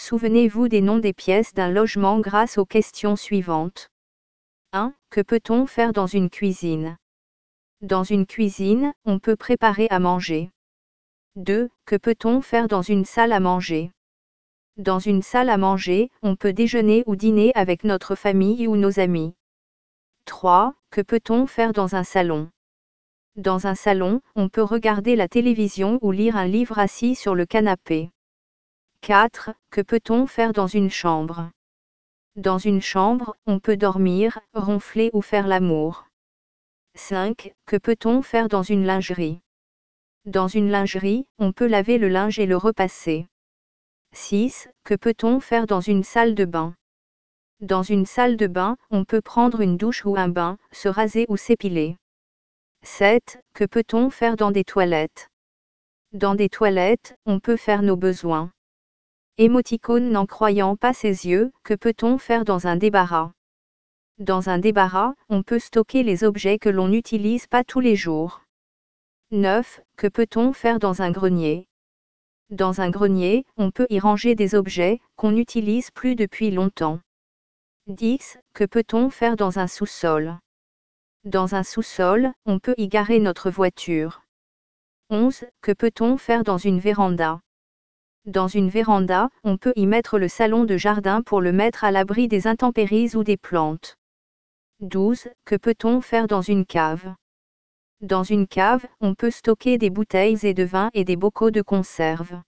Souvenez-vous des noms des pièces d'un logement grâce aux questions suivantes. 1. Que peut-on faire dans une cuisine? Dans une cuisine, on peut préparer à manger. 2. Que peut-on faire dans une salle à manger? Dans une salle à manger, on peut déjeuner ou dîner avec notre famille ou nos amis. 3. Que peut-on faire dans un salon? Dans un salon, on peut regarder la télévision ou lire un livre assis sur le canapé. 4. Que peut-on faire dans une chambre? Dans une chambre, on peut dormir, ronfler ou faire l'amour. 5. Que peut-on faire dans une lingerie? Dans une lingerie, on peut laver le linge et le repasser. 6. Que peut-on faire dans une salle de bain? Dans une salle de bain, on peut prendre une douche ou un bain, se raser ou s'épiler. 7. Que peut-on faire dans des toilettes? Dans des toilettes, on peut faire nos besoins. Émoticône n'en croyant pas ses yeux, que peut-on faire dans un débarras? Dans un débarras, on peut stocker les objets que l'on n'utilise pas tous les jours. 9. Que peut-on faire dans un grenier? Dans un grenier, on peut y ranger des objets qu'on n'utilise plus depuis longtemps. 10. Que peut-on faire dans un sous-sol? Dans un sous-sol, on peut y garer notre voiture. 11. Que peut-on faire dans une véranda? Dans une véranda, on peut y mettre le salon de jardin pour le mettre à l'abri des intempéries ou des plantes. 12. Que peut-on faire dans une cave? Dans une cave, on peut stocker des bouteilles et de vin et des bocaux de conserve.